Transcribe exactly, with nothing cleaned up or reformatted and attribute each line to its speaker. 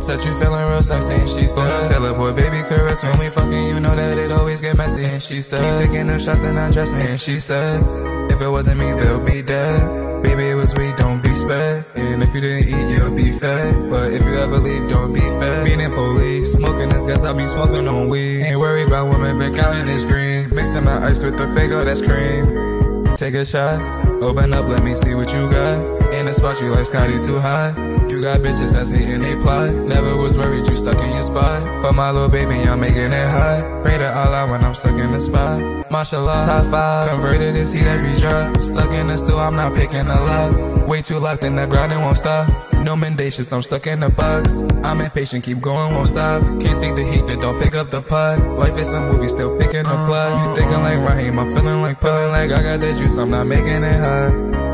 Speaker 1: Said you feeling real sexy, and she said, said, "Little boy, baby, caress me. When we fucking, you know that it always get messy." And she said, "Keep taking them shots and undress me." And she said, "If it wasn't me, they'll be dead. Baby, it was sweet, don't be sped. And if you didn't eat, you'll be fed. But if you ever leave, don't be fed." Meaning police, smoking this gas, I'll be smoking on weed. Ain't worried about women back out in this green. Mixing my ice with the Fago, that's cream. Take a shot, open up, let me see what you got. In the spot you like Scotty too high. You got bitches that's hating they plot. Never was worried you stuck in your spot. For my little baby, I'm making it hot. Pray to Allah when I'm stuck in the spot. Mashallah, top five, converted this heat every drop. Stuck in the stool, I'm not picking a lot. Way too locked in the ground, it won't stop. No mendacious, I'm stuck in the box. I'm impatient, keep going, won't stop. Can't take the heat, then don't pick up the pot. Life is a movie, still picking the plot. You thinking like Raheem, I'm feeling like feeling like I got the juice, I'm not making it hot.